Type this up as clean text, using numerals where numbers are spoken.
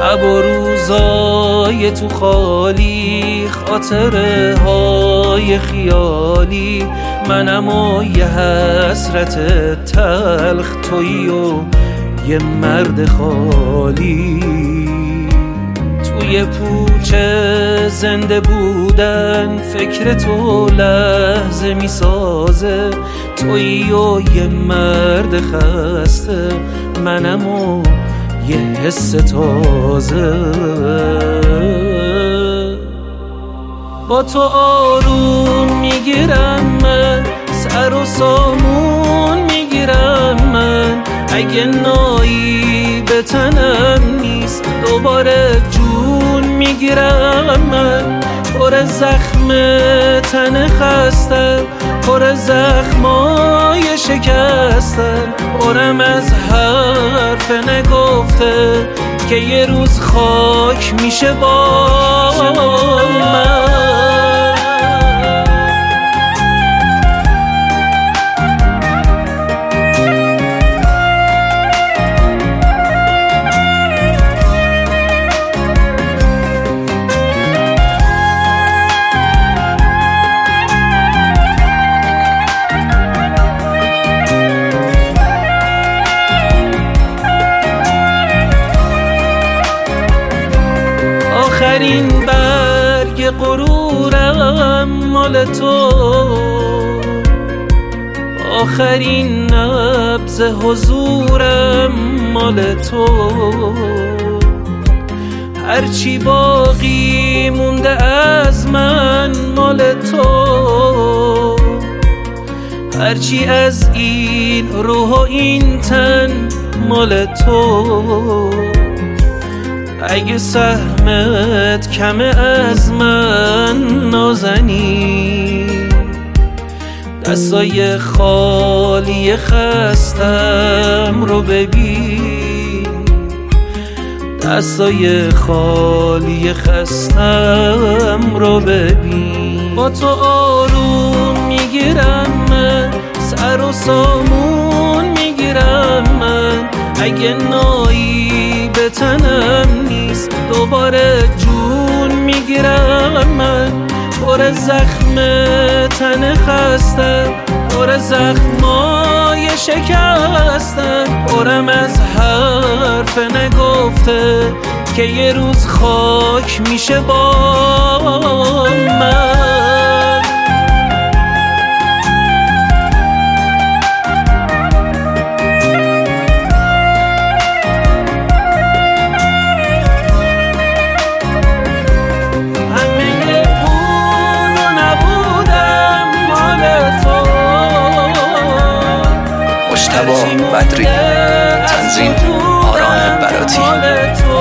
شب و روزای تو خالی، خاطره های خیالی، منم و یه حسرت تلخ، تویی و یه مرد خالی. توی پوچه زنده بودن فکر تو لحظه می سازه، تویی و یه مرد خسته، منم و یه حس تازه. با تو آروم میگیرم من، سر و سامون میگیرم من، اگه نایی به تنم نیست دوباره جون میگیرم من. پر زخم تن خستم، پر زخمای شکستم، پرم از حرف نگفته که یه روز خاک میشه با من. آخرین برگ غرورم مال تو، آخرین نبض حضورم مال تو، هرچی باقی مونده از من مال تو، هرچی از این روح و این تن مال تو. اگه سهمت کمه از من نازنی، دستای خالی خستم رو ببین، دستای خالی خستم رو ببین. با تو آروم میگیرم من، سر و سامون میگیرم من، اگه نایی به تنم نیست دوباره جون میگیرم من. پر زخم تن خستم، پر زخمای شکستم، پرم از حرف نگفته که یه روز خاک میشه با من. مجتبی بدری، تنظیم آران براتی.